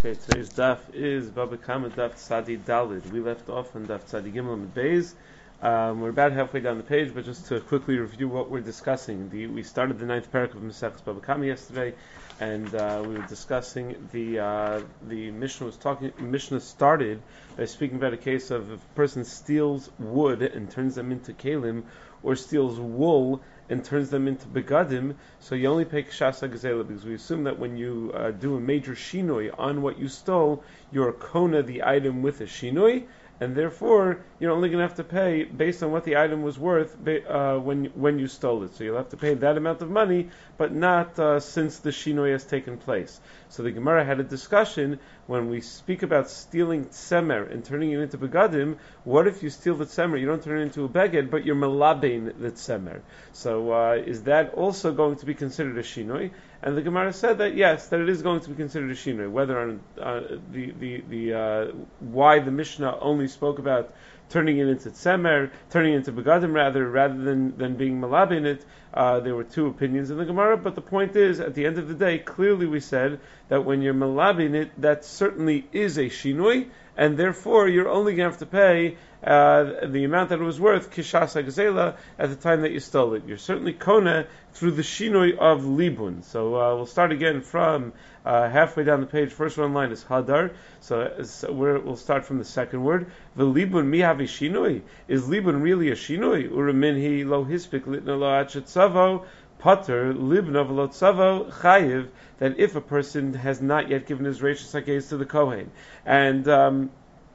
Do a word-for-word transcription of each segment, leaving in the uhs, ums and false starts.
Okay, today's daf is Baba Kama daf Tzadi Dalid. We left off on daf Tzadi Gimel and Beis. Um, we're about halfway down the page, but just to quickly review what we're discussing. The, we started the ninth parak of Masechus Baba Kama yesterday, and uh, we were discussing the uh, the Mishnah was talking. Mishnah started by speaking about a case of if a person steals wood and turns them into kalim, or steals wool and turns them into begadim, so you only pay kshasa gazela, because we assume that when you uh, do a major shinoi on what you stole, you're kona the item with a shinoi, and therefore you're only going to have to pay based on what the item was worth uh, when when you stole it. So you'll have to pay that amount of money, but not uh, since the shinoi has taken place. So the Gemara had a discussion when we speak about stealing tsemer and turning it into begadim. What if you steal the tsemer? You don't turn it into a beged, but you're malabein the tsemer. So uh, is that also going to be considered a shinoi? And the Gemara said that yes, that it is going to be considered a shinoi. Whether on uh, the the the uh, why the Mishnah only spoke about turning it into tsemer, turning it into begadim rather, rather than, than being malab in it, uh, there were two opinions in the Gemara, but the point is, at the end of the day, clearly we said that when you're malab in it, that certainly is a shinoi, and therefore you're only going to have to pay uh, the amount that it was worth, kishasa gazela, at the time that you stole it. You're certainly kona through the shinoi of libun. So uh, we'll start again from uh, halfway down the page. First one line is hadar. So, so we're, we'll start from the second word. V'libun mi havi shinoi. Is libun really a shinoi? Uraminhi lo hispik litna lo achet savo. Pater libna v'lo tzavo chayiv. That if a person has not yet given his reishus hakez to the kohen, and um,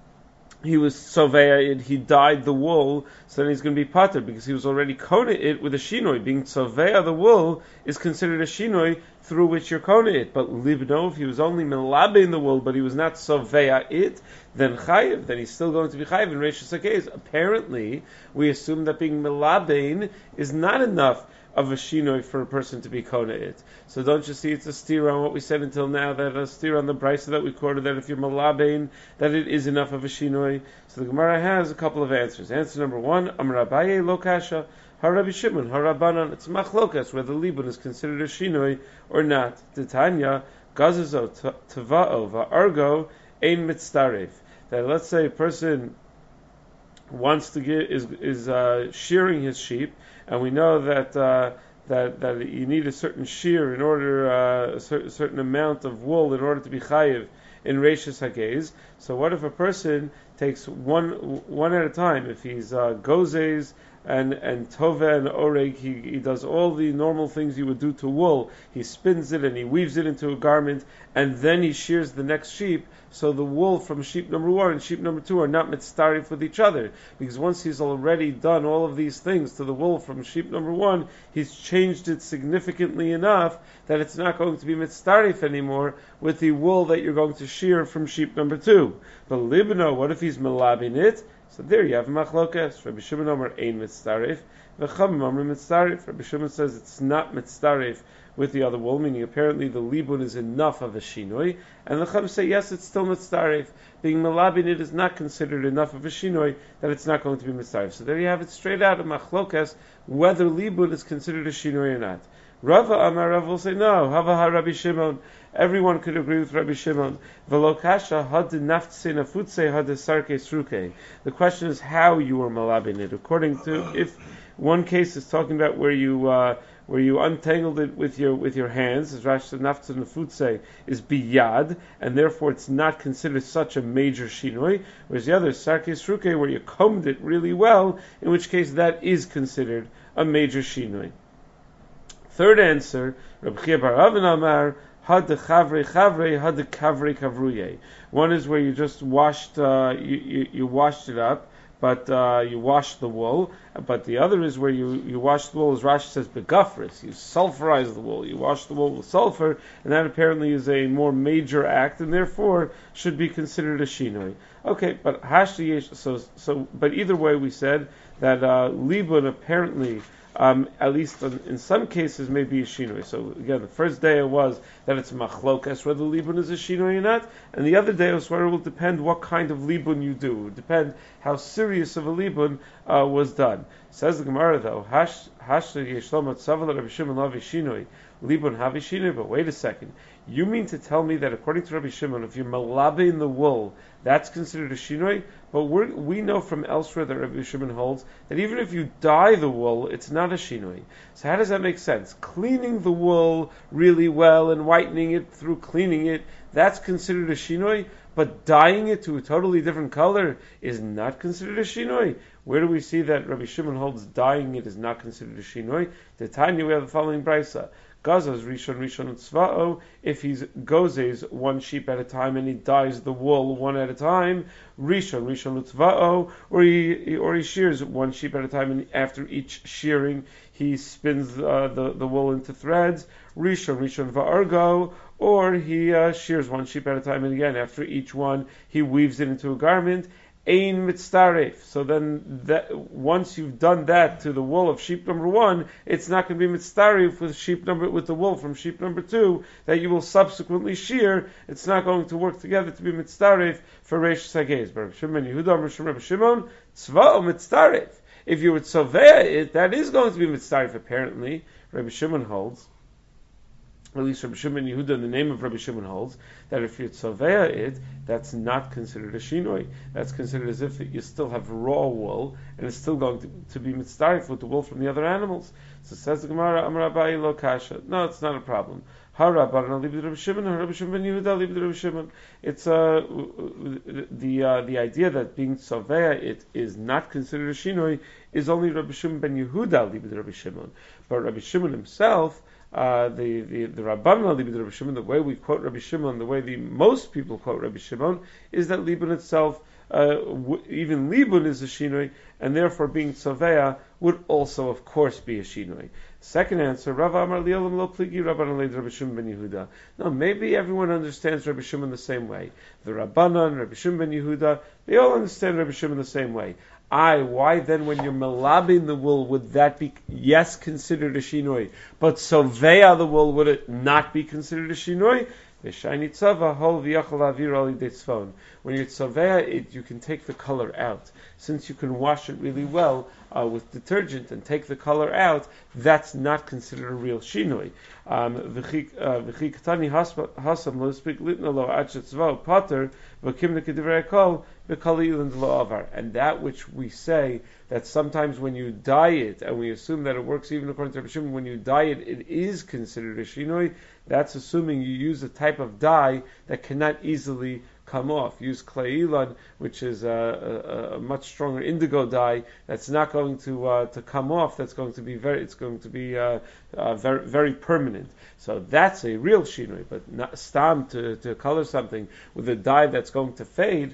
he was soveya, he dyed the wool, so then he's going to be pater because he was already kona it with a shinoi. Being soveya the wool is considered a shinoi through which you're kona it. But libno, if he was only melabe in the wool, but he was not soveya it, then chayiv, then he's still going to be chayiv in reishus hakez. Apparently, we assume that being melabein is not enough of a shinoi for a person to be kona it. So don't you see it's a steer on what we said until now, that a steer on the brisa that we quoted, that if you're malabein, that it is enough of a shinoi. So the Gemara has a couple of answers. Answer number one, Amar Abaye lo kasha, Harabi Shimon, Harabanan, it's machlokas, whether libun is considered a shinoi or not. Titania, gazazo, tava'o, va'argo, ein mitztaref. That let's say a person wants to get, is, is uh, shearing his sheep, and we know that uh, that that you need a certain shear in order uh, a cer- certain amount of wool in order to be chayiv in reishus hakez. So what if a person takes one one at a time? If he's uh, gozes and and tove and oreg, he, he does all the normal things you would do to wool. He spins it and he weaves it into a garment, and then he shears the next sheep. So the wool from sheep number one and sheep number two are not mitztarif with each other, because once he's already done all of these things to the wool from sheep number one, he's changed it significantly enough that it's not going to be mitztarif anymore with the wool that you're going to shear from sheep number two. But libno, what if he's melabin it? So there you have machlokas. Rabbi Shimon Omer ein mitztarif, v'chamim Omer mitztarif. Rabbi Shimon says it's not mitztarif with the other wool, meaning apparently the libun is enough of a shinoi, and the Chum say yes, it's still mitztarif. Being melabin it is not considered enough of a shinoi that it's not going to be mitztarif. So there you have it straight out of machlokas whether libun is considered a shinoi or not. Rava Amar Rav will say no. Hava ha Rabbi Shimon. Everyone could agree with Rabbi Shimon. V'lo kasha had naftse nafutse had sarke sruke. The question is how you were malabin it. According to, if one case is talking about where you uh, where you untangled it with your with your hands, as Rashi said, naftse nafutse is biyad, and therefore it's not considered such a major shinoi. Whereas the other sarke sruke, where you combed it really well, in which case that is considered a major shinoi. Third answer, Rabbi Chia bar Avin Amar, had the chavre chavre, had the kavre kavruye. One is where you just washed, uh, you, you, you washed it up, but uh, you washed the wool. But the other is where you, you wash the wool, as Rashi says, begafris. You sulfurize the wool. You wash the wool with sulfur, and that apparently is a more major act, and therefore should be considered a shinoi. Okay, but hashli so so. But either way, we said that uh, libun apparently. Um, at least in, in some cases, may be a shinoi. So again, the first day it was that it's machlokas whether libun is a shinoi or not, and the other day was where it will depend what kind of libun you do. It will depend how serious of a libun uh, was done. Says the Gemara though, hash hash yeshlom atzavel Rabbi Shimon lavi shinoi. Libun havi shinoi, but wait a second. You mean to tell me that according to Rabbi Shimon, if you're malabe in the wool, that's considered a shinoi? But we're, we know from elsewhere that Rabbi Shimon holds that even if you dye the wool, it's not a shinoi. So how does that make sense? Cleaning the wool really well and whitening it through cleaning it, that's considered a shinoi, but dyeing it to a totally different color is not considered a shinoi. Where do we see that Rabbi Shimon holds dyeing it is not considered a shinoi? The Tanya, we have the following brisa. Gazas rishon rishon tzva'o. If he gozes one sheep at a time and he dyes the wool one at a time, rishon rishon tzva'o, or he or he shears one sheep at a time and after each shearing he spins uh, the the wool into threads. Rishon rishon va'argo, or he uh, shears one sheep at a time and again after each one he weaves it into a garment. Ein mitztaref. So then, that, once you've done that to the wool of sheep number one, it's not going to be mitztaref with sheep number with the wool from sheep number two that you will subsequently shear. It's not going to work together to be mitztaref for Reish Sagez. Rabbi Shimon Yehuda, Rabbi Shimon, tzva'o mitztaref. If you would sovea it, that is going to be mitztaref. Apparently, Rabbi Shimon holds. At least Rabbi Shimon Yehuda, in the name of Rabbi Shimon, holds that if you tzovea it, that's not considered a shinoi. That's considered as if you still have raw wool, and it's still going to, to be mitzdarif with the wool from the other animals. So says the Gemara, Amar Abaye lo kasha. No, it's not a problem. Harabarna libid Rabbi Shimon, Rabbi Shimon Yehuda libid Rabbi Shimon. It's uh, the uh, the idea that being tzovea it is not considered a shinoi is only Rabbi Shimon ben Yehuda libid Rabbi Shimon, but Rabbi Shimon himself. Uh, the the the Rabbanan Libud Rabbi Shimon, the way we quote Rabbi Shimon, the way the most people quote Rabbi Shimon, is that Libun itself, uh, w- even Libun is a shinoi, and therefore being tzovea would also, of course, be a shinoi. Second answer, Rav Amar Li'olam Lo Pligi Rabbanan Leid Rabbi Shimon ben Yehuda. No, maybe everyone understands Rabbi Shimon the same way. The Rabbanan, Rabbi Shimon ben Yehuda, they all understand Rabbi Shimon the same way. I, why then when you're melabing the wool would that be, yes, considered a shinoi, but sovea the wool, would it not be considered a shinoi? When you're tzovea it, you can take the color out. Since you can wash it really well uh, with detergent and take the color out, that's not considered a real shinoi. And that which we say, that sometimes when you dye it, and we assume that it works even according to Rabbi Shimon, when you dye it, it is considered a shinoi. That's assuming you use a type of dye that cannot easily come off. Use clay ilan, which is a, a, a much stronger indigo dye that's not going to uh, to come off. That's going to be very. It's going to be uh, uh, very very permanent. So that's a real shinoi. But not stam to to color something with a dye that's going to fade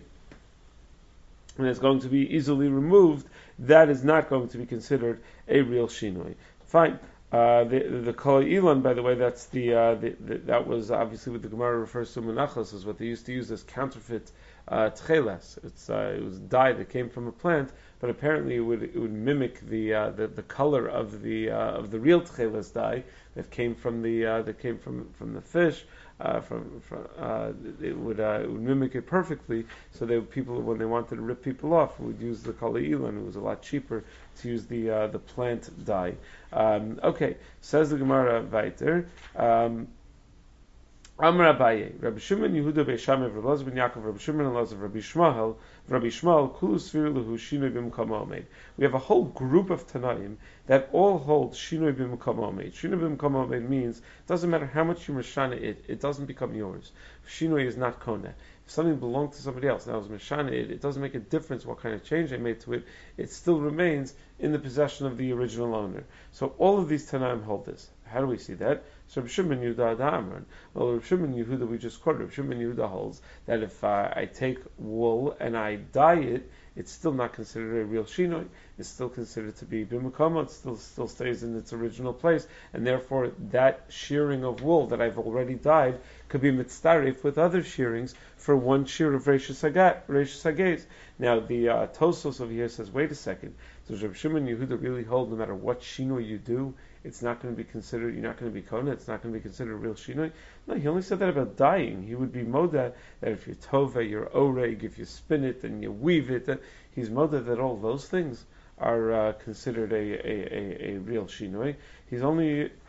and it's going to be easily removed. That is not going to be considered a real shinoi. Fine. Uh, the the kol ilan, by the way, that's the, uh, the, the that was obviously what the Gemara refers to menachos, is what they used to use as counterfeit uh, tcheles. It's uh, it was dye that came from a plant, but apparently it would it would mimic the uh, the, the color of the uh, of the real tcheles dye that came from the uh, that came from from the fish. Uh, from, from uh, it would uh, it would mimic it perfectly. So they people, when they wanted to rip people off, would use the kol ilan. It was a lot cheaper to use the uh, the plant dye. Um, okay, says the Gemara weiter. Um, Amar Abaye, Rabbi Shimon Yehuda Beishameh, Rabbi Elazar ben Yaakov, Rabbi Shimon Elazar, Rabbi Shmuel, Rabbi Shmuel, Kulu Sfir Lehu Shinoi B'Mkam Omed. We have a whole group of Tanaim that all hold Shinoi B'Mkam Omed. Shinoi B'Mkam Omed means it doesn't matter how much you mashana it, it doesn't become yours. Shinoi is not kona. If something belonged to somebody else, now it was mashana it, it doesn't make a difference what kind of change they made to it. It still remains in the possession of the original owner. So all of these Tanaim hold this. How do we see that? So Rabbi Shimon Yehuda Amran. Well, Rabbi Shimon Yehuda we just quoted. Rabbi Shimon Yehuda holds that if uh, I take wool and I dye it, it's still not considered a real shinoi. It's still considered to be b'mekama. It still still stays in its original place, and therefore that shearing of wool that I've already dyed could be mitzdarif with other shearings for one shear of Reish Sagez. Now the uh, Tosos over here says, wait a second. Does Rabbi Shimon Yehuda really hold no matter what shinoi you do, it's not going to be considered, you're not going to be kona, it's not going to be considered a real shinoi? No, he only said that about dyeing. He would be moda that if you tova, you're oreg, if you spin it and you weave it, uh, he's moda that all those things are uh, considered a, a, a, a real shinoi. He's only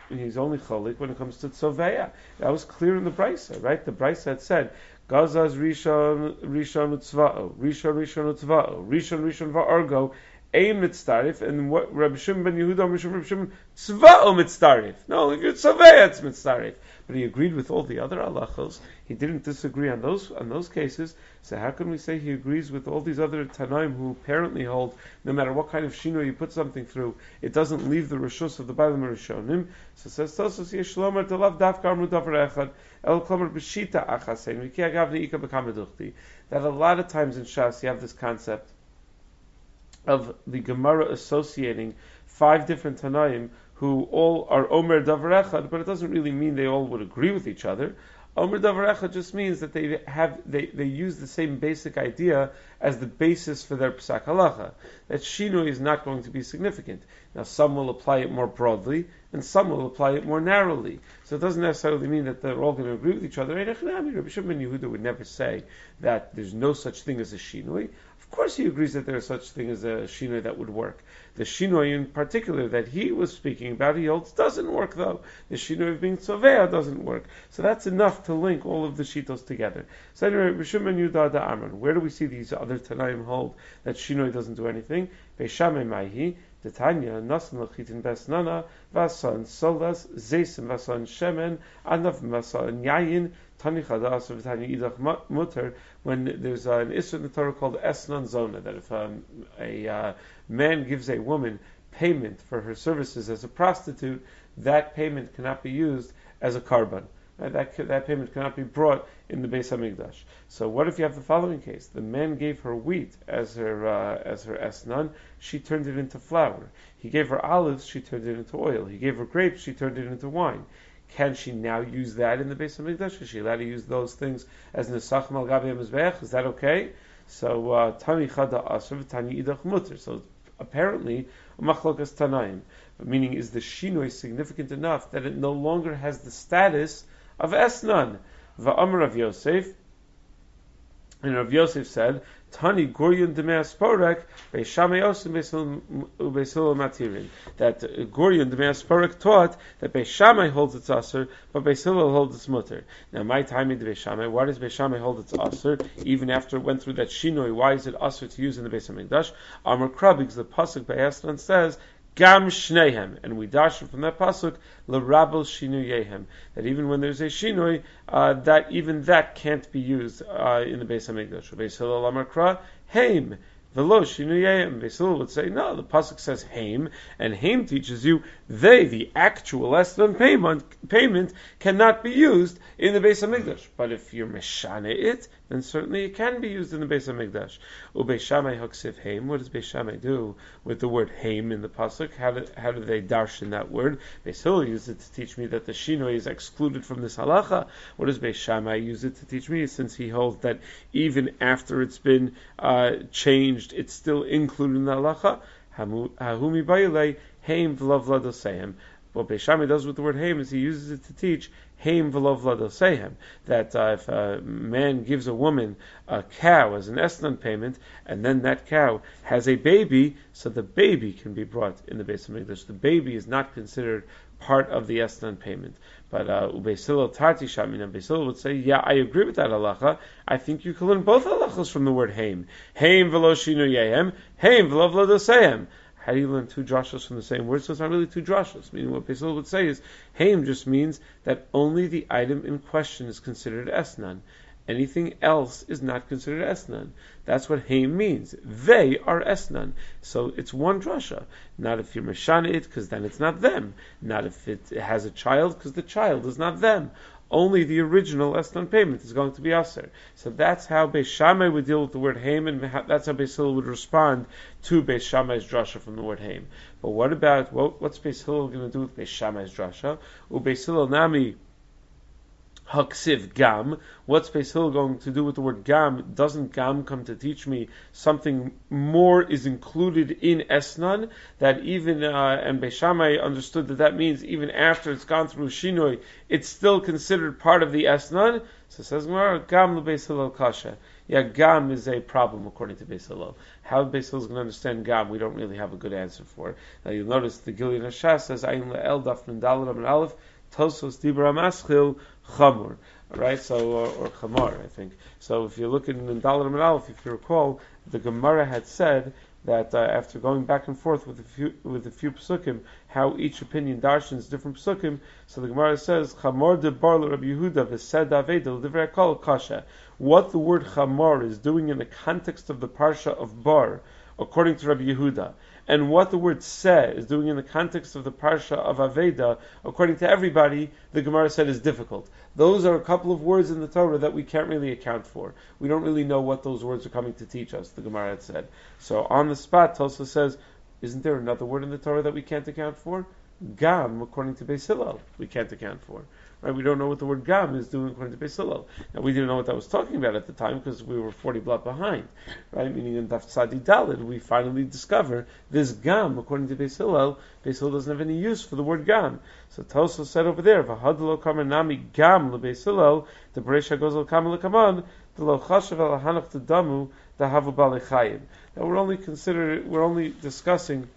he's only cholik when it comes to tzoveya. That was clear in the brisa, right? The brisa had said, Gazaz rishon rishon utzva'o, rishon rishon utzva'o, rishon rishon va'argo, ein mitzdarif, and what Rabbi Shimon ben Yehuda, Rabbi Shimon, Rabbi Shimon, tzva'o mitzdarif. No, if you're tzoveya, it's mitzdarif. But he agreed with all the other halachos. He didn't disagree on those on those cases. So how can we say he agrees with all these other Tanaim who apparently hold no matter what kind of shino you put something through, it doesn't leave the rishus of the Bailam Rishonim? So says Tosos Yeshlomer Delav Dafkar Mudavar Echad El Klomer B'Shita Achasein V'Ki Agavni Ika B'Kamaduchti. That a lot of times in Shas you have this concept of the Gemara associating five different Tanaim who all are Omer Davar Echad, but it doesn't really mean they all would agree with each other. Omer Davar Echad just means that they have they, they use the same basic idea as the basis for their Psak Halacha. That Shinui is not going to be significant. Now some will apply it more broadly, and some will apply it more narrowly. So it doesn't necessarily mean that they're all going to agree with each other. Rabbi Shimon ben Yehuda would never say that there's no such thing as a Shinui. Of course he agrees that there is such thing as a shinoi that would work. The shinoi in particular that he was speaking about, he holds, doesn't work though. The shinoi of being tzovea doesn't work. So that's enough to link all of the shitos together. So anyway, Rishon Yudah da Amran. Where do we see these other Tanaim hold that shinoi doesn't do anything? Beishamei Maihi, the Tanya, Nasan Lachitin Besnana, Vasan Solas, Zesim Vasan Shemen, Anav Vasan Yayin, when there's an issur in the Torah called Esnan Zona, that if um, a uh, man gives a woman payment for her services as a prostitute, that payment cannot be used as a karban. Right? That that payment cannot be brought in the Beis Hamikdash. So what if you have the following case? The man gave her wheat as her uh, as her esnan, she turned it into flour. He gave her olives, she turned it into oil. He gave her grapes, she turned it into wine. Can she now use that in the Beis Hamikdash? Is she allowed to use those things as nesachim al gabi hamizbeach? Is that okay? So tani chada asr tani idach muter. So apparently machlokas tanaim, meaning is the shinoi significant enough that it no longer has the status of esnan? Va'amar Rav Yosef, and Rav Yosef said, Tani Guryan Demeas Porek, Beishamei Osim Beisil Matirin. That Guryan Demeas Porek taught that Beishamei holds its Aser, but Beisil holds its Mutter. Now, my time in the Beishamei, why does Beishamei hold its Aser? Even after it went through that Shinoi, why is it Aser to use in the Beis Hamikdash? Amar Krabig's the Pasuk by Esran says, Gam Shnehem, and we dash from that pasuk LeRabel Shinuyehem, that even when there's a shinui, uh, that even that can't be used uh, in the Beis Hamikdash. Beis Hillel Amar Kra Heim Velo Shinuyehem. Beis Hillel would say no. The pasuk says Heim, and Heim teaches you they, the actual esron payment payment, cannot be used in the Beis Hamikdash. But if you're meshane it, then certainly it can be used in the Beis Hamikdash. Ubeis Shammai haksiv Heim. What does Beis Shammai do with the word Heim in the pasuk? How do how do they darshan that word? Beis Hillel used it to teach me that the shinoi is excluded from this halacha. What does Beis Shammai use it to teach me? Since he holds that even after it's been uh, changed, it's still included in the halacha. Hahumi bayilei Heim v'lo v'ladoseihem. What Beis Shammai does with the word Heim is he uses it to teach Heim v'lo v'ladoseihem, that uh, if a man gives a woman a cow as an esnan payment, and then that cow has a baby, so the baby can be brought in the Beis Hamikdash. The baby is not considered part of the esnan payment. But Ubeis Hillel Tarti Shamina, Beis Hillel would say, yeah, I agree with that halacha. I think you can learn both halachas from the word Heim. Heim v'lo shinuyehem, Heim v'lo v'ladoseihem. How do you learn two drashos from the same word? So it's not really two drashos. Meaning what Beis Hillel would say is, Heim just means that only the item in question is considered esnan. Anything else is not considered esnan. That's what Heim means. They are esnan. So it's one drasha. Not if you're meshana it, because then it's not them. Not if it has a child, because the child is not them. Only the original esnan payment is going to be aser. So that's how Beis Shammai would deal with the word Heim, and that's how Beis Hillel would respond to Beis Shammai's drasha from the word Heim. But what about, what, what's Beis Hillel going to do with Beis Shammai's drasha? Ubeis Hillel nami haksiv gam. What's Beis Hillel going to do with the word gam? Doesn't gam come to teach me something more is included in esnan? That even, uh, and Beis Shammai understood that that means even after it's gone through shinoi, it's still considered part of the esnan? So it says Gemara, Gam lebeis Hillel kasha. Yeah, Gam is a problem according to Beis Hillel. How Beis Hillel is going to understand Gam, we don't really have a good answer for. Now you'll notice the Gilead Hashas says Ayin le'el daf nun daled amud aleph Tosos dibra maschil chamor. Right, so or, or chamar, I think. So if you look in Nun daled amud aleph, if you recall, the Gemara had said that uh, after going back and forth with a few with a few psukim, how each opinion darshans different psukim. So the Gemara says, "Chamor de bar Rabbi Yehuda v'sed aveda l'divrei kol kasha." What the word chamor is doing in the context of the parsha of bar, according to Rabbi Yehuda, and what the word seh is doing in the context of the parsha of aveda, according to everybody, the Gemara said is difficult. Those are a couple of words in the Torah that we can't really account for. We don't really know what those words are coming to teach us, the Gemara had said. So on the spot, Tosfos says, isn't there another word in the Torah that we can't account for? Gam, according to Beis Hillel, we can't account for. Right? We don't know what the word Gam is doing according to Beis Hillel. Now, we didn't know what that was talking about at the time because we were forty blot behind. Right? Meaning in Daf Tzadi Daled, we finally discover this Gam, according to Beis Hillel. Beis Hillel doesn't have any use for the word Gam. So Tosfos said over there, V'hadlo kamer nami Gam leBeis Hillel, the Bereisha goes al kamer lekaman, the lo chashav al hanach tedamu, the havu balechayim. Now we're only consider we're only discussing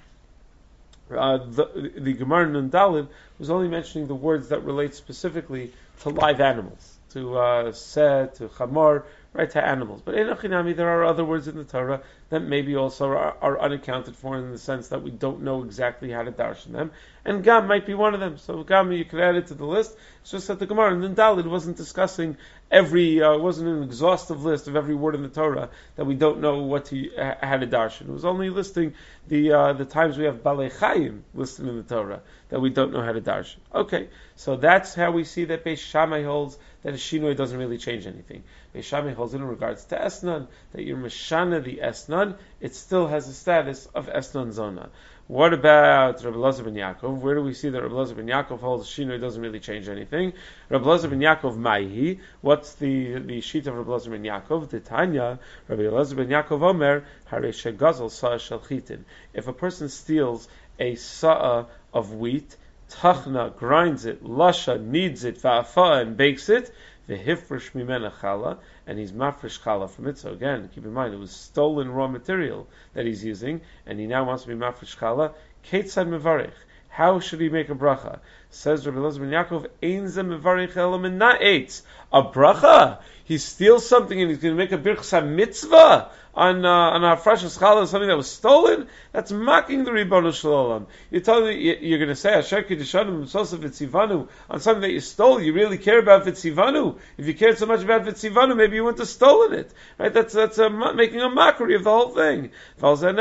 Uh, the, the Gemara Nun Daled was only mentioning the words that relate specifically to live animals, to uh, seh, to chamor, right, to animals. But in Achinami, there are other words in the Torah that maybe also are, are unaccounted for in the sense that we don't know exactly how to darshan them. And Gam might be one of them. So Gam, you can add it to the list. It's just that the Gemara Nun Daled wasn't discussing every, uh, wasn't an exhaustive list of every word in the Torah that we don't know what to, uh, how to darshan. It was only listing the uh, the times we have Balei Chayim listed in the Torah that we don't know how to darshan. Okay, so that's how we see that Beis Shammai holds that a shinoi doesn't really change anything. Beis Shammai holds in regards to Esnan, that you're Meshana the Esnan, it still has the status of Esnan Zona. What about Rabbi Elazar ben Yaakov? Where do we see that Rabbi Elazar ben Yaakov holds shinoi doesn't really change anything? Rabbi Elazar ben Yaakov Maihi. What's the the sheet of Rabbi Elazar ben Yaakov? The Tanya, Rabbi Elazar ben Yaakov Omer, Harei shegazel sa'a shel chitin. If a person steals a sa'a of wheat, tachna grinds it, lasha kneads it, va'afa and bakes it, v'hifresh mimena chala, and he's mafresh chala from it. So again, keep in mind, it was stolen raw material that he's using, and he now wants to be mafresh chala. Ketzad mevarich. How should he make a bracha? Says Rabbi Elazar ben Yaakov, Ein ze mevarich ela min na'etz. A bracha? He steals something and he's going to make a birchas mitzvah on uh, on our freshest challah, something that was stolen. That's mocking the Ribono Shel Olam. You're telling me you're going to say Asher Kiddushanim Mitzvos Vitzivanu on something that you stole. You really care about Vitzivanu. If you cared so much about Vitzivanu, maybe you wouldn't have stolen it. Right? That's that's a, making a mockery of the whole thing. That's what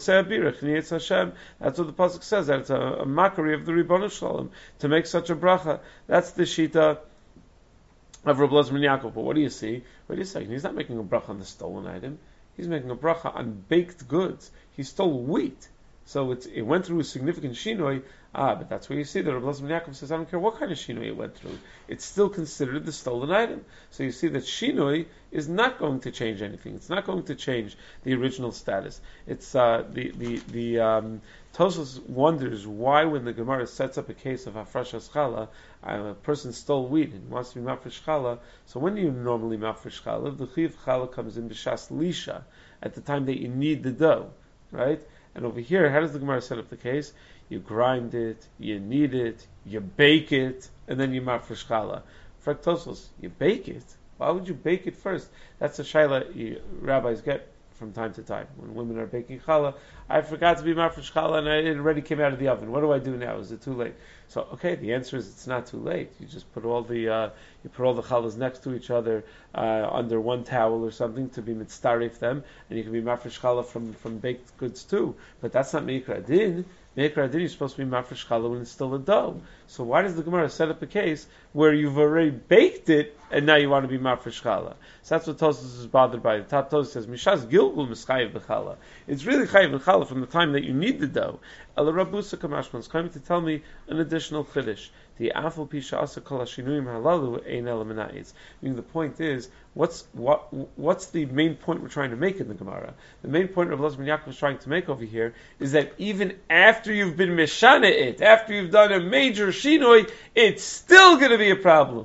the pasuk says. That it's a, a mockery of the Ribono Shel Olam to make such a bracha. That's the shita of Rabbi Elazar ben Yaakov. But what do you see? Wait a second. He's not making a bracha on the stolen item. He's making a bracha on baked goods. He stole wheat. So it's, it went through a significant shinoi. Ah, but that's where you see that Rabbi Elazar ben Yaakov says, I don't care what kind of shinoi it went through. It's still considered the stolen item. So you see that shinoi is not going to change anything. It's not going to change the original status. It's uh, the the the um, Tosfos wonders why, when the Gemara sets up a case of hafrashas chala, a person stole wheat and wants to be mafresh chala. So when do you normally mafresh chala? The chiv chala comes in b'shas lisha, at the time that you need the dough, right? And over here, how does the Gemara set up the case? You grind it, you knead it, you bake it, and then you mafresh chala. Frek Tosfos, you bake it. Why would you bake it first? That's a shaila you, rabbis get from time to time when women are baking challah. I forgot to be mafresh challah and it already came out of the oven. What do I do now? Is it too late? So okay, the answer is it's not too late. You just put all the uh, you put all the challahs next to each other uh, under one towel or something to be mitzaref them, and you can be mafresh challah from from baked goods too. But that's not meikra din. Meikra din, you're supposed to be mafresh challah when it's still a dough. So why does the Gemara set up a case where you've already baked it and now you want to be mafresh challah? So that's what Tosfos is bothered by. The top Tosfos says mishas gilgul mischayev b'challah. It's really chayev b'challah from the time that you need the dough. El Rabusa Kamashman is coming to tell me an additional chiddush. The afal pisha asa kol hashinuyim halalu ein elaminayis. Meaning the point is, what's what what's the main point we're trying to make in the Gemara? The main point Rabbi Elazar ben Yaakov is trying to make over here is that even after you've been meshana it, after you've done a major shinoi, it's still going to be a problem.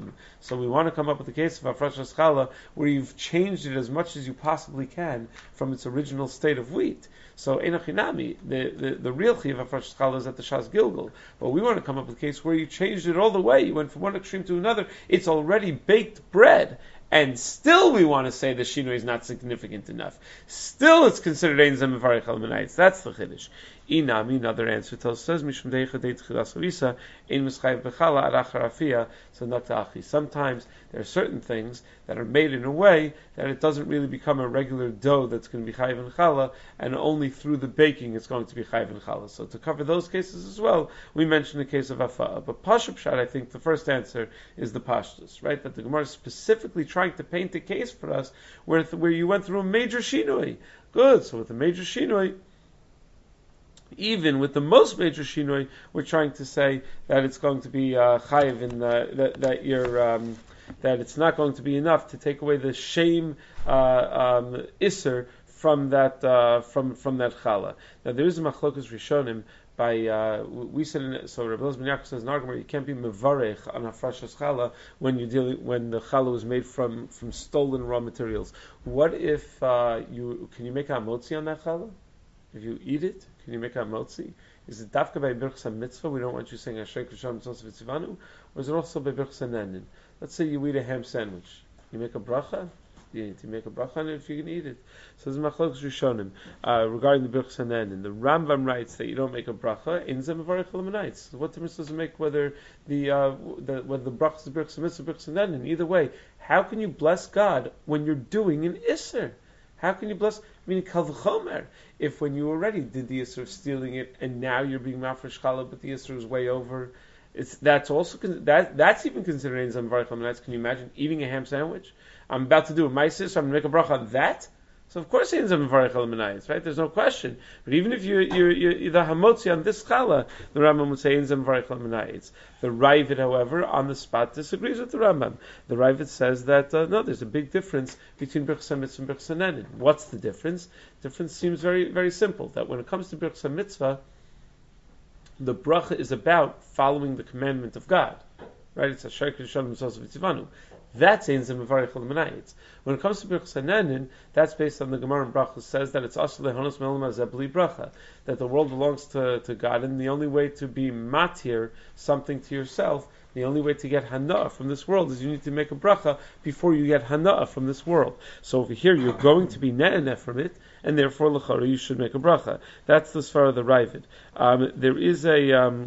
So we want to come up with a case of Hafrashas Challah where you've changed it as much as you possibly can from its original state of wheat. So Enochinami, the, the, the real Chiv of Hafrashas Challah is at the Shas Gilgul. But we want to come up with a case where you changed it all the way. You went from one extreme to another. It's already baked bread. And still we want to say the Shinoi is not significant enough. Still it's considered Ein Zem Mevarech Al Menayitz. That's the Chiddush. Inami, another answer tells says Mishum Deicha Deit Chilas Avisa Ein Mischayev Bechala Ad Achar Afia So Naktachi. Sometimes there are certain things that are made in a way that it doesn't really become a regular dough that's going to be Chayev and Chala, and only through the baking it's going to be Chayev and Chala. So to cover those cases as well, we mentioned the case of Afa'a. But Pashup Shad, I think the first answer is the Pashtus, right? That the Gemara is specifically trying to paint a case for us where where you went through a major Shinoi. Good. So with a major Shinoi, even with the most major shinoi, we're trying to say that it's going to be uh, chayiv in the, that that you're um, that it's not going to be enough to take away the shame uh, um, iser from that uh, from from that challah. Now there is a machlokas rishonim by uh, we said in, so Rabbi Elazar ben Yaakov says in Argamar you can't be mevarech on hafrashas challah when you deal when the challah was made from from stolen raw materials. What if uh, you can you make a motzi on that challah? If you eat it, can you make a motzi? Is it dafka by birchas mitzvah? We don't want you saying Ashrei Kusham Tzos V'Tzivanu, or is it also by birchas nenin? Let's say you eat a ham sandwich. You make a bracha. You need to make a bracha on it if you can eat it. So this is machlokes rishonim uh, regarding the birchas nenin. The Rambam writes that you don't make a bracha in zem mevarech l'manayitz. So what difference does it make whether the uh, the whether the bracha is birchas mitzvah or birchas nenin? Either way, how can you bless God when you're doing an isser? How can you bless? Meaning kal v'chomer. If when you already did the isser of stealing it, and now you're being mafresh challah, but the isser is way over, it's that's also that that's even considered in zem mevarech l'manayitz. Can you imagine eating a ham sandwich? I'm about to do a ma'aser, so I'm going to make a bracha on that. So of course it's zem mevarech l'manayitz, right? There's no question. But even if you you you the hamotzi on this challah, the Rambam would say zem mevarech l'manayitz. The Ravid, however, on the spot disagrees with the Rambam. The Ravid says that uh, no, there's a big difference between birchas mitzvah and birchas nenin. What's the difference? The difference seems very very simple. That when it comes to birchas mitzvah, the bracha is about following the commandment of God, right? It's a Ashrei Kusham Tzos V'Tzivanu. That's ein zem mevarech l'manayitz. When it comes to birchas nenin, that's based on the Gemara in Brachos says that it's asur lehanos me'olam hazeh b'li bracha, that the world belongs to, to God, and the only way to be matir something to yourself, the only way to get hana'ah from this world is you need to make a bracha before you get hana'ah from this world. So over here you're going to be ne'eneh from it, and therefore l'chara you should make a bracha. That's the svara of the Ravid. Um, there is a um,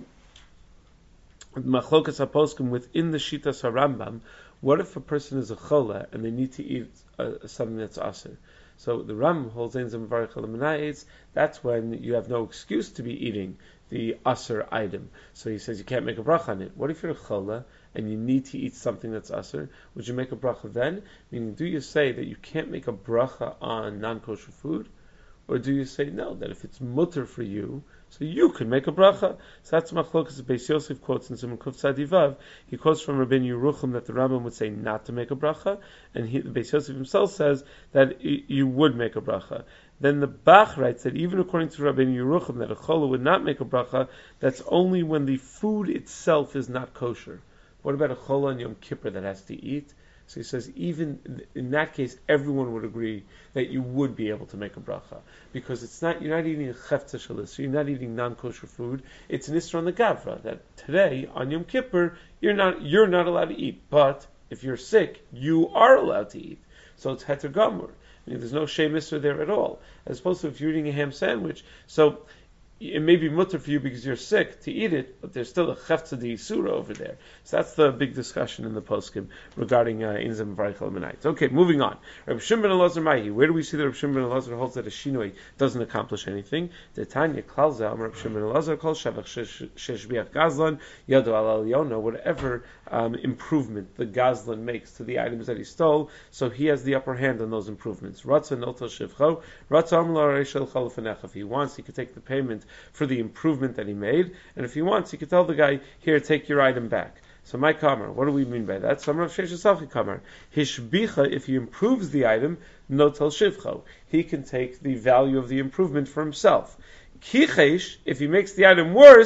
machlokas haposkim within the Shitas HaRambam. What if a person is a chola and they need to eat uh, something that's aser? So the Ram holds ein zem mevarech l'manayitz. That's when you have no excuse to be eating the aser item. So he says you can't make a bracha on it. What if you're a chola and you need to eat something that's aser? Would you make a bracha then? Meaning, do you say that you can't make a bracha on non-kosher food? Or do you say no, that if it's mutter for you, so you can make a bracha? So that's machlokas Beis Yosef quotes in Simon Kuf Tzadivav. He quotes from Rabbeinu Yerucham that the Rambam would say not to make a bracha, and he, Beis Yosef himself says that you would make a bracha. Then the Bach writes that even according to Rabbeinu Yerucham that a chola would not make a bracha, that's only when the food itself is not kosher. What about a chola on Yom Kippur that has to eat? So he says, even in that case, everyone would agree that you would be able to make a bracha, because it's not you're not eating a chefta shalis, so you're not eating non-kosher food. It's an isra on the gavra that today on Yom Kippur you're not you're not allowed to eat, but if you're sick, you are allowed to eat. So it's heter gamur. I mean, there's no shame isra there at all, as opposed to if you're eating a ham sandwich. So it may be mutter for you because you're sick to eat it, but there's still a chefza de isura over there. So that's the big discussion in the poskim regarding ein zem mevarech l'manayitz. Okay, moving on. Reb Shimon ben Elazar Mahi. Where do we see that Reb Shimon ben Elazar holds that a shinoi doesn't accomplish anything? The Tanya klal zeh amar Reb Shimon ben Elazar kol shavach sheshbiach gazlan yado al aliyona. Whatever um, improvement the gazlan makes to the items that he stole, so he has the upper hand on those improvements. Ratzah notel shivcho. Ratzah amar reishel chalafenecha. If he wants, he could take the payment for the improvement that he made, and if he wants, he could tell the guy, here, take your item back. So my kamar, what do we mean by that? Some Rav Sheshes kamar, hishbicha, if he improves the item, notel shivcho, he can take the value of the improvement for himself. Kichesh, if he makes the item worse,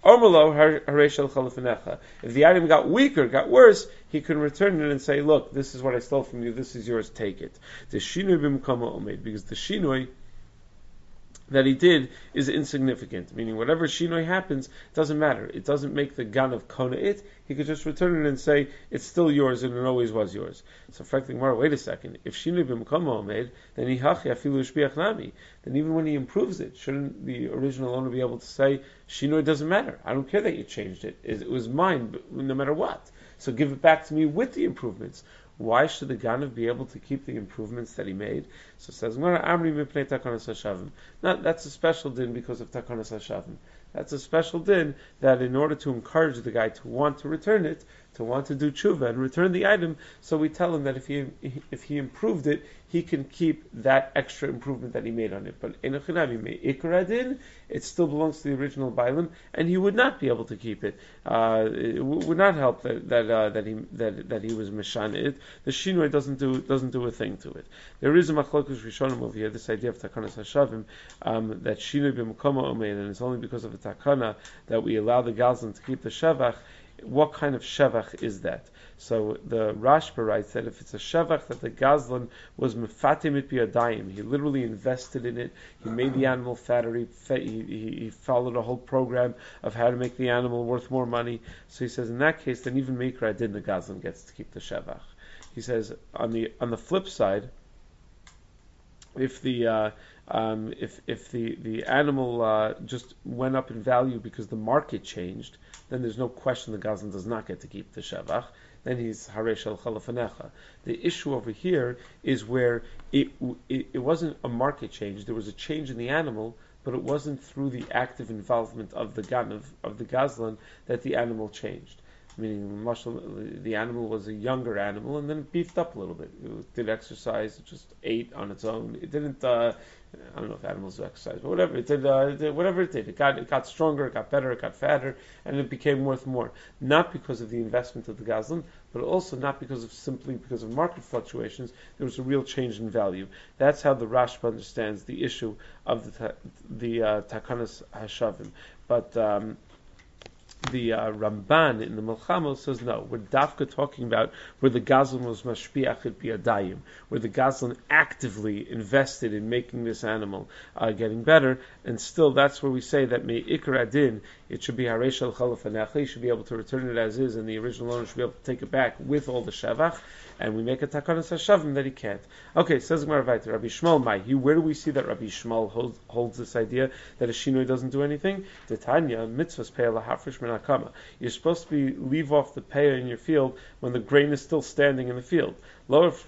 If the item got weaker, got worse, he can return it and say, look, this is what I stole from you, this is yours, take it. The shinoi b'mkama omed, because the shinoi that he did is insignificant, meaning whatever shinoi happens doesn't matter. It doesn't make the gan of kona it. He could just return it and say it's still yours and it always was yours. So frankly, Gemara, wait a second. If shinoi b'mkama omed, then he hachi afilu shbiach nami. Then even when he improves it, shouldn't the original owner be able to say shinoi doesn't matter? I don't care that you changed it. It was mine, no matter what. So give it back to me with the improvements. Why should the Ganav be able to keep the improvements that he made? So it says, Not, that's a special din because of Takanas HaShavim. That's a special din that in order to encourage the guy to want to return it, to want to do tshuva and return the item, so we tell him that if he if he improved it, he can keep that extra improvement that he made on it. But in a chinami ikra din, it still belongs to the original bailim, and he would not be able to keep it. Uh, it would not help that that uh, that he that that he was mishana it. The shinoi doesn't do doesn't do a thing to it. There is a machlokus rishonim over here. This idea of takanas hashavim um, that shinoi b'mukama omein, and it's only because of a takana that we allow the galzan to keep the shavach. What kind of shevach is that? So the Rashba writes that if it's a shevach that the Gazlan was mefatim it biyadayim, he literally invested in it, he made the animal fatter, he, he, he followed a whole program of how to make the animal worth more money. So he says in that case, then even Mikra din the Gazlan gets to keep the shevach. He says on the on the flip side, if the uh, um, if if the the animal uh, just went up in value because the market changed, then there's no question the Gazlan does not get to keep the shevach. Then he's haresh al chalafanecha. The issue over here is where it, it it wasn't a market change. There was a change in the animal, but it wasn't through the active involvement of the ganav of the Gazlan that the animal changed. Meaning, the animal was a younger animal, and then it beefed up a little bit. It did exercise, it just ate on its own. It didn't. Uh, I don't know if animals do exercise, but whatever it did, uh, it did, whatever it did, it got it got stronger, it got better, it got fatter, and it became worth more. Not because of the investment of the Gazlan, but also not because of simply because of market fluctuations. There was a real change in value. That's how the Rashba understands the issue of the ta- the uh, Takanas Hashavim. But um, the uh, Ramban in the Milchamos says no. We're dafka talking about where the Gazlan was mashpiach et biyadayim, where the Gazlan actively invested in making this animal uh, getting better, and still that's where we say that me ikar adin, it should be haresh al chalafanecha, you should be able to return it as is, and the original owner should be able to take it back with all the shevach, and we make a takanas hashavim that he can't. Okay, says Gemara Vayter, Rabbi Shmuel Mai, where do we see that Rabbi Shmuel holds, holds this idea that a shinoi doesn't do anything? The Tanya mitzvahs pei lahafresh min hakama. You're supposed to be leave off the pei in your field when the grain is still standing in the field. If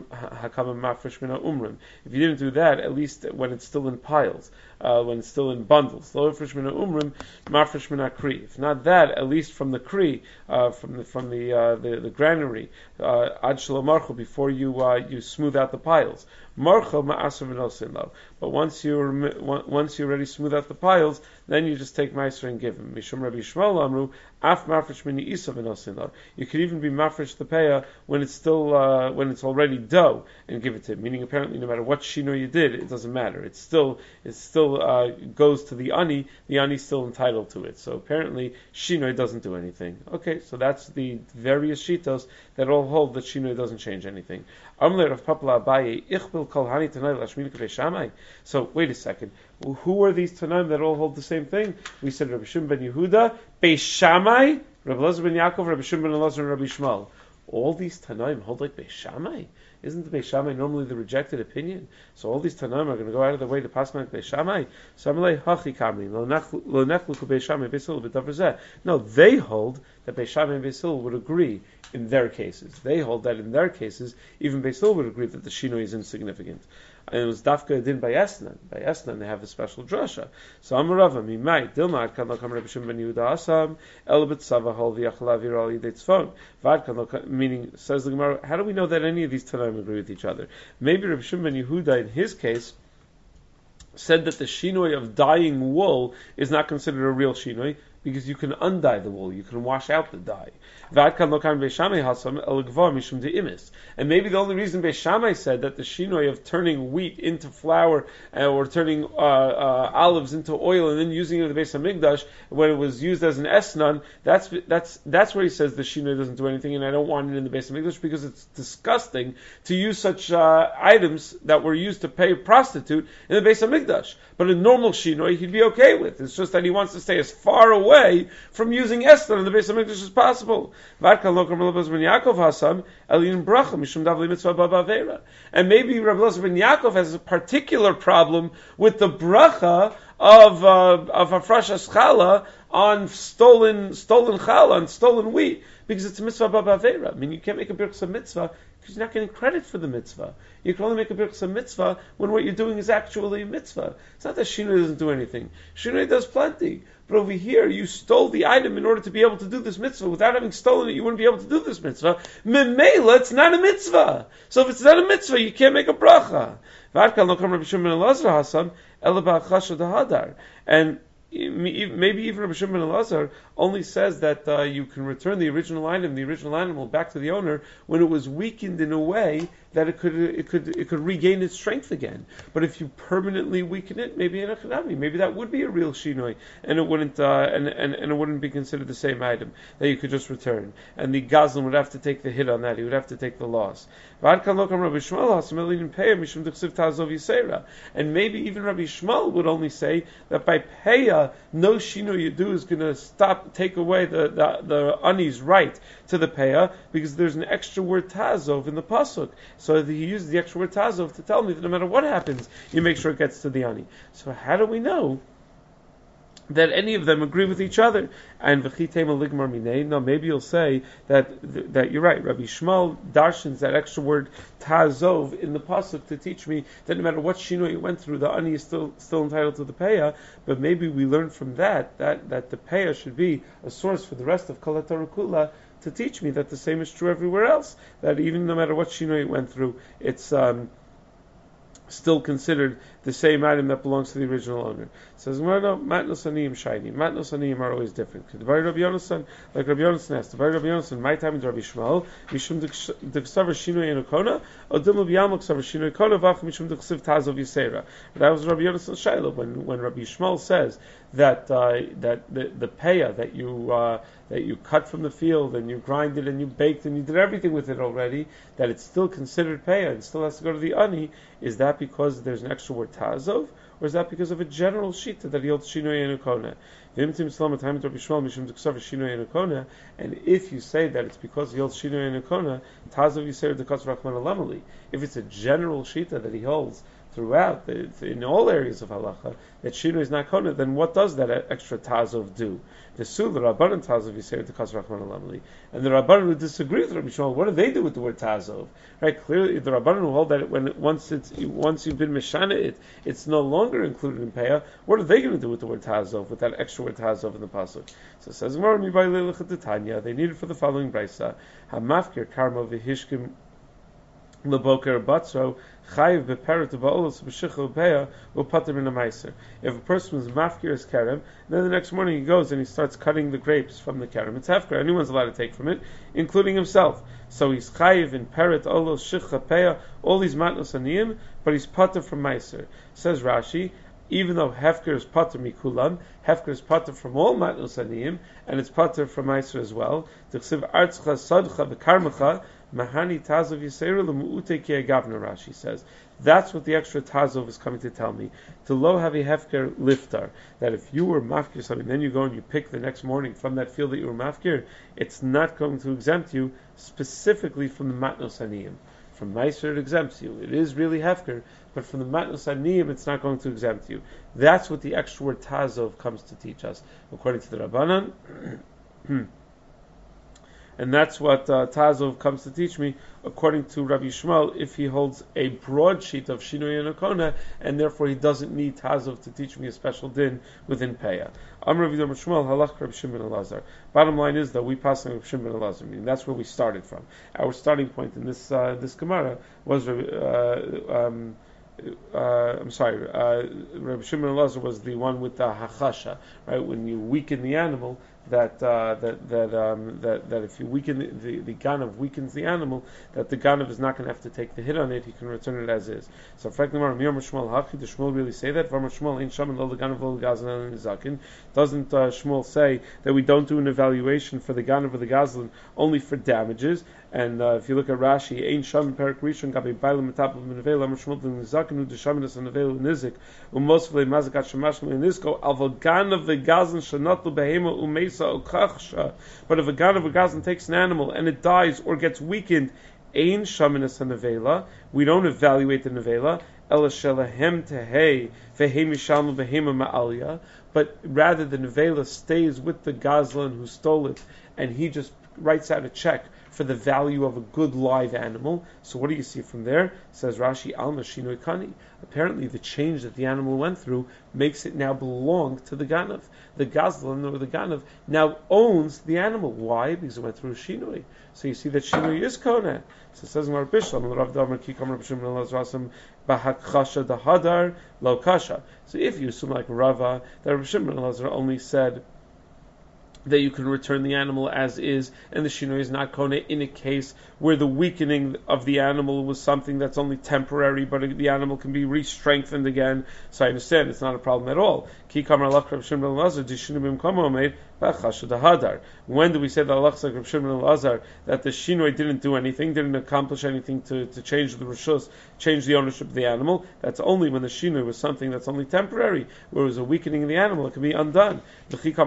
you didn't do that, at least when it's still in piles, uh, when it's still in bundles. If not that, at least from the kri, uh, from the from the uh, the, the granary, ad shalomarchu, before you uh, you smooth out the piles. But once you once you already smooth out the piles, then you just take meiser and give him. Mishum Rabbi Shmuel Amru, af mafresh mini isa v'nosin. You could even be mafresh the peah when it's still uh, when it's already dough and give it to him. Meaning, apparently, no matter what shino you did, it doesn't matter. It's still it still uh, goes to the ani. The ani's still entitled to it. So apparently, shino doesn't do anything. Okay, so that's the various shitos that all hold that shino doesn't change anything. Amler of Papla Abaye ichbil kol hani tanai lashmini k'vei shamai. So wait a second. Who are these Tanaim that all hold the same thing? We said Rabbi Shimon ben Yehuda, Beis Shammai, Rabbi Elazar ben Yaakov, Rabbi Shimon ben Elazar, and Rabbi Shmuel. All these Tanaim hold like Beis Shammai. Isn't the Beis Shammai normally the rejected opinion? So all these Tanaim are going to go out of their way to pass like Beis Shammai. So Amalei hachi kamri lo nechlu ku Beis Shammai Beis Hillel b'davar zeh. No, they hold that Beis Shammai and Beis Hillel would agree in their cases. They hold that in their cases, even Beis Hillel would agree that the shinoi is insignificant. And it was dafka din by Esnan. By Esnan, they have a special drasha. So Amarava mimai dilma kan lokam Rabbi Shimon ben Yehuda asam elbet savahol v'yachalav al yidetzfon vad kan lokam. Meaning, says the Gemara, how do we know that any of these Tanaim agree with each other? Maybe Rabbi Shimon ben Yehuda, in his case, said that the shinoi of dyeing wool is not considered a real shinoi. because you can undye the wool, you can wash out the dye. And maybe the only reason Beis Shammai said that the shinoi of turning wheat into flour uh, or turning uh, uh, olives into oil and then using it in the Beis Hamikdash when it was used as an esnan, that's that's that's where he says the shinoi doesn't do anything, and I don't want it in the Beis Hamikdash because it's disgusting to use such uh, items that were used to pay a prostitute in the Beis Hamikdash. But a normal shinoi he'd be okay with. It's just that he wants to stay as far away from using esnan in the Beis Hamikdash as possible. And maybe Rabbi Elazar ben Yaakov has a particular problem with the bracha of uh, of Hafrashas Challah on stolen stolen challah, on stolen wheat, because it's a mitzvah b'avera. I mean, you can't make a birchas mitzvah because you're not getting credit for the mitzvah. You can only make a birchas mitzvah when what you're doing is actually a mitzvah. It's not that Shinoi doesn't do anything. Shinoi does plenty. But over here, you stole the item in order to be able to do this mitzvah. Without having stolen it, you wouldn't be able to do this mitzvah. Memela, it's not a mitzvah. So if it's not a mitzvah, you can't make a bracha. And maybe even Rabbi Shimon ben Elazar only says that uh, you can return the original item, the original animal, back to the owner when it was weakened in a way that it could it could it could regain its strength again. But if you permanently weaken it, maybe in a chanami, maybe that would be a real shinoi, and it wouldn't uh, and, and and it wouldn't be considered the same item that you could just return. And the gazlan would have to take the hit on that; he would have to take the loss. And maybe even Rabbi Shmuel would only say that by peya, no shinoi you do is going to stop, take away the the, the ani's right to the peya, because there's an extra word tazov in the pasuk. So he uses the extra word tazov to tell me that no matter what happens, you make sure it gets to the ani. So how do we know that any of them agree with each other? And no, maybe you'll say that that you're right. Rabbi Shmuel darshans that extra word tazov in the pasuk to teach me that no matter what shinoi you went through, the ani is still still entitled to the peya. But maybe we learn from that that that the peya should be a source for the rest of Kol HaTorah Kula to teach me that the same is true everywhere else. That even no matter what shinoi it went through, it's um, still considered the same item that belongs to the original owner. It says, no, matnos aniyim shiny. Matnos aniyim are always different. Because the Rabbi Yonasan, like Rabbi Yonasan asked, the Rabbi Yonasan, my time is Rabbi Shmuel, mishum d'ksavar shinoi enokona, odilmu b'yamok ksavar shinoi kona, v'ach mishum d'ksiv tazov yisera. That was Rabbi Yonasan Shaila, when, when Rabbi Shmuel says that uh, that the, the peya that you uh, that you cut from the field and you grind it and you baked and you did everything with it already, that it's still considered peya and still has to go to the ani. Is that because there's an extra word tazov, or is that because of a general shita that he holds shinoi enokona? And if you say that it's because he holds shinoi enokona, tazov yisera dekas rachman alamali. If it's a general shita that he holds throughout, the, in all areas of halacha, that shinoi is not kona, then what does that extra tazov do? The sul, the rabbanan tazov yisera dekas rachman alamali, and the rabbanan who disagree with Rabbi Shmuel, what do they do with the word tazov? Right, clearly the rabbanan who hold that when it, once it's once you've been meshana it, it's no longer included in peya. What are they going to do with the word tazov, with that extra word tazov in the pasuk? So it says, they need it for the following brisa: hamafkir karma v'hishkim leboker batzro chayiv beperet ba'olos b'shichel peya u'pater min ha'maiser. If a person was mafkir his kerem, then the next morning he goes and he starts cutting the grapes from the kerem, it's hefker. Anyone's allowed to take from it, including himself. So he's chayiv in peret olos shichel peya, all these matnos aniyim, but he's pater from maiser. Says Rashi, even though hefker is pater mikulam, hefker is pater from all matnos aniyim, and it's pater from maiser as well. T'chsiv artzcha sadcha v'karmacha mahani tazov yisera l'mu'ute ki agavna, Rashi says. That's what the extra tazov is coming to tell me. To lo have a hefker liftar, that if you were mafkir something, then you go and you pick the next morning from that field that you were mafkir, it's not going to exempt you specifically from the matnos aniyim. From meiser it exempts you. It is really hefker, but from the matnos aniyim it's not going to exempt you. That's what the extra word tazov comes to teach us, according to the Rabbanan. And that's what uh, Tazov comes to teach me, according to Rabbi Shmuel, if he holds a broad sheet of Shinoi Enokona, and therefore he doesn't need Tazov to teach me a special din within Peya. Amr Rabbi Shmuel, halach Rabbi Shimon Elazar. Bottom line is that we pass on Rabbi Shimon Elazar, meaning that's where we started from. Our starting point in this uh, this Gemara was uh, um, uh, I'm sorry, uh, Rabbi Shimon Elazar was the one with the hachasha, right? When you weaken the animal, that uh, that that, um, that that if you weaken the, the, the ganav weakens the animal, that the ganav is not going to have to take the hit on it; he can return it as is. So, frankly, Shmuel Hachi, does Shmuel really say that? Shmuel ain't shaman lo ganav lo gazlan zakin. Doesn't uh, Shmuel say that we don't do an evaluation for the ganav or the gazlan only for damages? And uh, if you look at Rashi, ain't shaman perik rishon gabi bailam metapel v'nevel amar Shmuel den zakin u'de shaman es nevel nizik u'mos v'le mazakat shemash v'nisko alvo ganav v'gazlan shenatu behema u'meisa u'kachsha. But if a ganav or gazlan takes an animal and it dies or gets weakened, ein shaman es nevela. We don't evaluate the nevela. Ela shelahem tehei v'hem yishalmu behema ma'alya. But rather the nevela stays with the gazlan who stole it, and he just writes out a check for the value of a good live animal. So what do you see from there? Says Rashi, Alma Shinoi Kani. Apparently the change that the animal went through makes it now belong to the Ganav. The Gazlan or the Ganav now owns the animal. Why? Because it went through a Shinoi. So you see that Shinoi is Kona. So it says in Mar Bishlam, Rav Damar Kikam Rav Shimon Elazar Bahakasha Dahadar Lo Kasha. So if you assume like Rava, that Rav Shimon Elazar only said that you can return the animal as is, and the shinoi is not kona in a case where the weakening of the animal was something that's only temporary, but the animal can be re-strengthened again. So I understand it's not a problem at all. When do we say that Allah that the shinoi didn't do anything, didn't accomplish anything to, to change the rishus, change the ownership of the animal? That's only when the shinoi was something that's only temporary, where it was a weakening of the animal, it can be undone. And when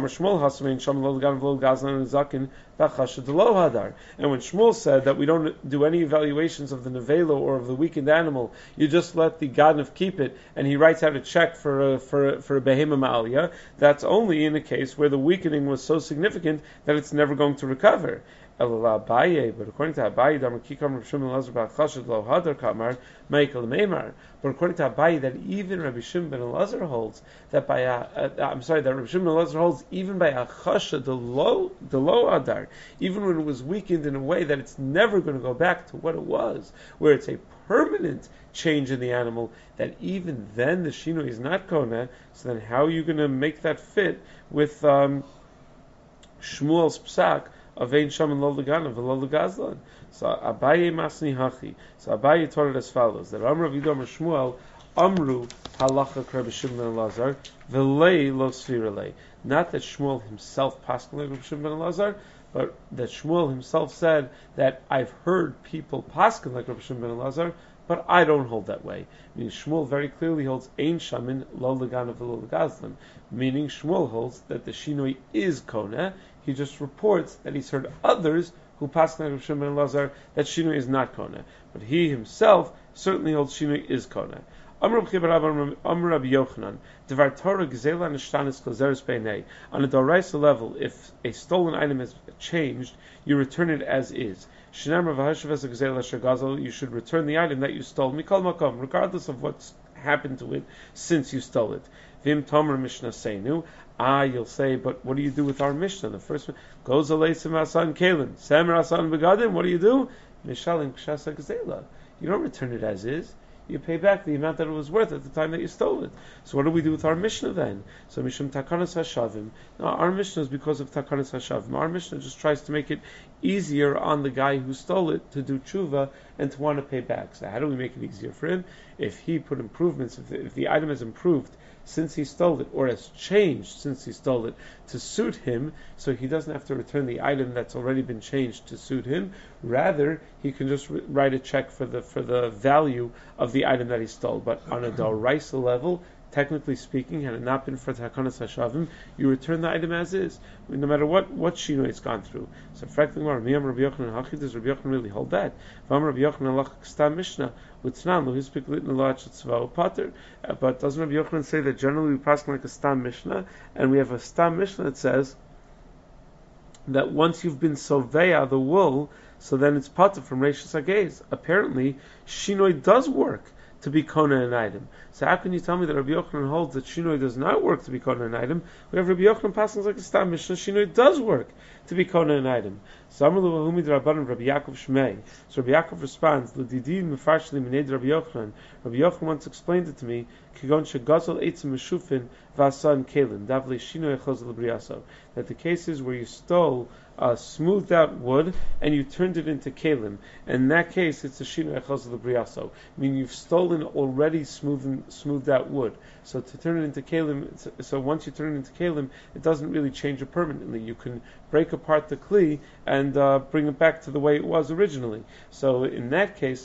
Shmuel said that we don't do any evaluations of the nevelo or of the weakened animal, you just let the Ganav keep it, and he writes out a check for a, for a, for a behema ma'alya, that's only in a case where the weakening was so significant that it's never going to recover. But according to Abaye, but according to Abaye, that even Rabbi Shimon ben Elazar holds that by a, uh, I'm sorry, that Rabbi Shimon ben Elazar holds even by a chasha the low the low adar, even when it was weakened in a way that it's never going to go back to what it was, where it's a permanent change in the animal, that even then the shinoi is not kona. So then, how are you going to make that fit with um, Shmuel's psak of ein shaman lo leganav v'lo legazlan? So Abaye masni hachi. So Abaye taught it as follows: that Amr Avidu Amr Shmuel Amru halacha Rabbi Shimon ben Elazar v'lei lo sviralei. Not that Shmuel himself paskin like Rabbi Shimon ben Elazar, but that Shmuel himself said that I've heard people paskin like Rabbi Shimon ben Elazar, but I don't hold that way. Meaning Shmuel very clearly holds ein shaman lo leganav v'lo legazlan. Meaning Shmuel holds that the shinoi is kona. He just reports that he's heard others who pass like Rav Shimon ben Elazar that shinoi is not kona, but he himself certainly holds shinoi is kona. Amr Rabbi Yochanan, Devar Torah Gzela Nishtanis Klazeres Beinei. On a Doraisa level, if a stolen item is changed, you return it as is. Shinamar Vahashavas Gzela Shagazel, you should return the item that you stole, Mikol Makom, regardless of what's happened to it since you stole it. Vim Tomer Mishnah Seinu. Ah, you'll say, but what do you do with our Mishnah? The first one goes Aleisim Asan Kalin, Samer Asan Begadim. What do you do? Mishalim Kshasa Gzela. You don't return it as is. You pay back the amount that it was worth at the time that you stole it. So what do we do with our Mishnah then? So Mishum Takanas Hashavim. Now our Mishnah is because of Takanas Hashavim. Our Mishnah just tries to make it easier on the guy who stole it to do tshuva and to want to pay back. So how do we make it easier for him? If he put improvements, if the, if the item has improved since he stole it, or has changed since he stole it to suit him, so he doesn't have to return the item that's already been changed to suit him. Rather, he can just re- write a check for the for the value of the item that he stole. But on a Doraisa level, technically speaking, had it not been for Takanas Hashavim, you return the item as is, no matter what what shinoi it's gone through. So, frankly, Rabbi Yochanan, how does Rabbi Yochanan really hold that? Rabbi Yochanan lach Mishnah with Tznan lo hispik litn lo tzva pater. But doesn't Rabbi Yochanan say that generally we pass like a stam Mishnah, and we have a stam Mishnah that says that once you've been soveya the wool, so then it's pater from Reishis Hagez. Apparently, shinoi does work to be kona an item. So how can you tell me that Rabbi Yochanan holds that shinoi does not work to be kona an item? We have Rabbi Yochanan passing like a stam Mishnah, shinoi does work to be kona an item. Samru Lahumid Rabbanan Rabbi Yaakov Shmei. So Rabbi Yaakov responds, L'didi mefarshli mined Rabbi Yochanan. Rabbi Yochanan once explained it to me, Kigon shegazal eitzim meshufin v'asan kelim davle shino echos l'briaso. That the cases where you stole uh, smoothed out wood and you turned it into kelim. In that case, it's a shino echos l'briaso. Meaning you've stolen already smoothed smoothed out wood. So to turn it into kelim, so once you turn it into kelim, it doesn't really change it permanently. You can break apart the kli and uh, bring it back to the way it was originally. So in that case,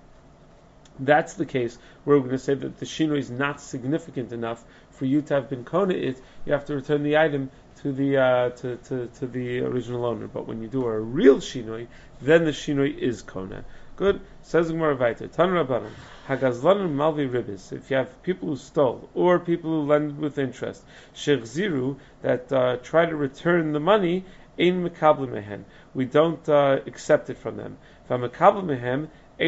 that's the case where we're going to say that the shinoi is not significant enough for you to have been kona it. You have to return the item to the uh, to, to, to the original owner. But when you do a real shinoi, then the shinoi is kona. Good. Says Gemara Vayter. Tan Rabbanan. Hagazlanim malvi ribis. If you have people who stole or people who lend with interest, shechziru, that uh, try to return the money, ein mekabel mehen. We don't uh, accept it from them. V'mekabel mehem.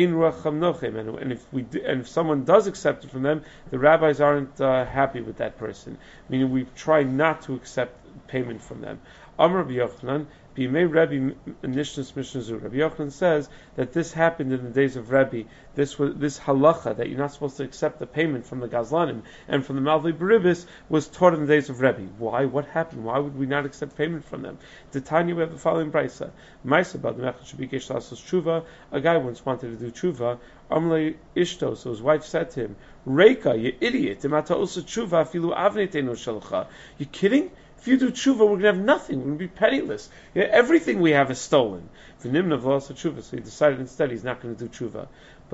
And if we do, and if someone does accept it from them, the rabbis aren't uh, happy with that person. Meaning we try not to accept payment from them. Amar Rabbi Yochanan, B'imei Rebbe Nishnas Mishnazu. Rabbi Yochanan says that this happened in the days of Rebbe. This was this halacha that you're not supposed to accept the payment from the Gazlanim and from the Malvi Beribis was taught in the days of Rebbe. Why? What happened? Why would we not accept payment from them? The Tanya, we have the following brisa. Ma'isa bad mechad shebikesh lasos tshuva. A guy once wanted to do tshuva. Amle ishto. So his wife said to him, "Reika, you idiot! Imata osa tshuva afilu avnetenu shalcha." You kidding? If you do tshuva, we're going to have nothing. We're going to be penniless. Yeah, everything we have is stolen. So he decided instead he's not going to do tshuva.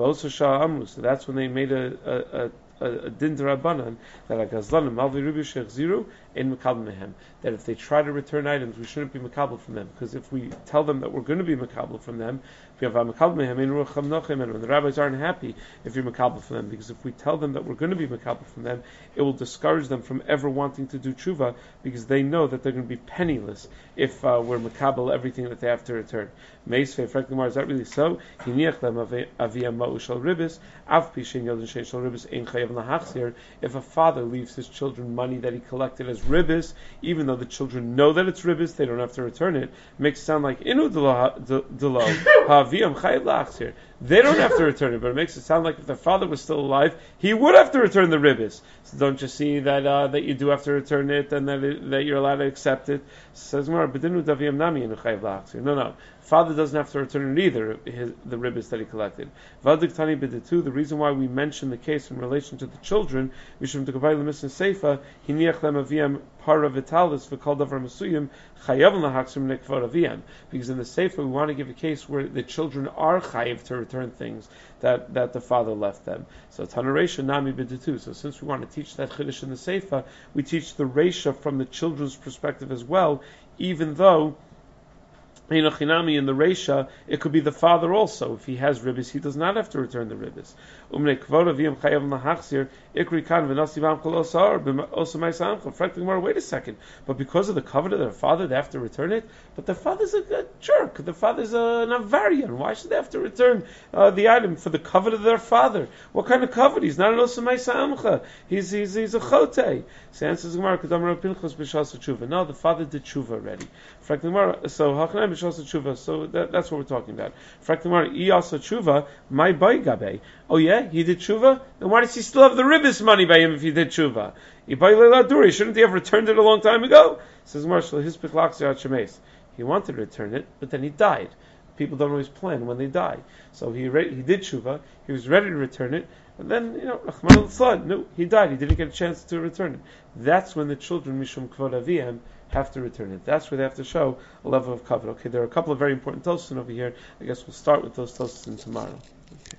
So that's when they made a, a, a a, a din d'Rabbanan that a gazlanim malvi rubi shechziru in mekabel mehem, that if they try to return items, we shouldn't be mekabel from them, because if we tell them that we're going to be mekabel from them, when the rabbis aren't happy if you're mekabel from them, because if we tell them that we're going to be mekabel from them, it will discourage them from ever wanting to do tshuva, because they know that they're going to be penniless if uh, we're mekabel everything that they have to return. Meisvei, frankly, is that really so? If a father leaves his children money that he collected as ribis, even though the children know that it's ribis, they don't have to return it. It makes it sound like inu delo haviyam chayav lachzir. They don't have to return it, but it makes it sound like if their father was still alive, he would have to return the ribis. So don't you see that uh, that you do have to return it, and that it, that you're allowed to accept it? Says Gemara, b'dinu daviyam nami inu chayav lachzir. No, no. Father doesn't have to return it either, his, the ribis that he collected. Vadik tani b'ditu, the reason why we mention the case in relation to the children, Mishum Tekavai Lemisn Seifa, Hiniach Lem Aviyam Para Vitalis V'Kol Davar Masuyim Chayav Lahaksim Nekvar Aviyam. Because in the Seifa we want to give a case where the children are chayav to return things that, that the father left them. So Tana Reisha Nami b'ditu. So since we want to teach that Chiddush in the Seifa, we teach the Reisha from the children's perspective as well, even though in the Reisha, it could be the father also. If he has ribis, he does not have to return the ribis. Wait a second. But because of the covenant of their father, they have to return it? But the father's a, a jerk. The father's a, an avarian. Why should they have to return uh, the item for the covenant of their father? What kind of covenant? He's not an osamai samcha. He's, he's, he's a chote. So answers Gemara, no, the father did tshuva already. So So that, that's what we're talking about. My boy gabe. Oh yeah, he did tshuva? Then why does he still have the ribis money by him if he did tshuva? Shouldn't he have returned it a long time ago? Says Marshall, his he wanted to return it, but then he died. People don't always plan when they die. So he re- he did tshuva, he was ready to return it, and then, you know, no, he died, he didn't get a chance to return it. That's when the children, Mishum Kvod Aviyam, have to return it. That's where they have to show a level of covenant. Okay, there are a couple of very important toasts over here. I guess we'll start with those toasts tomorrow. Okay.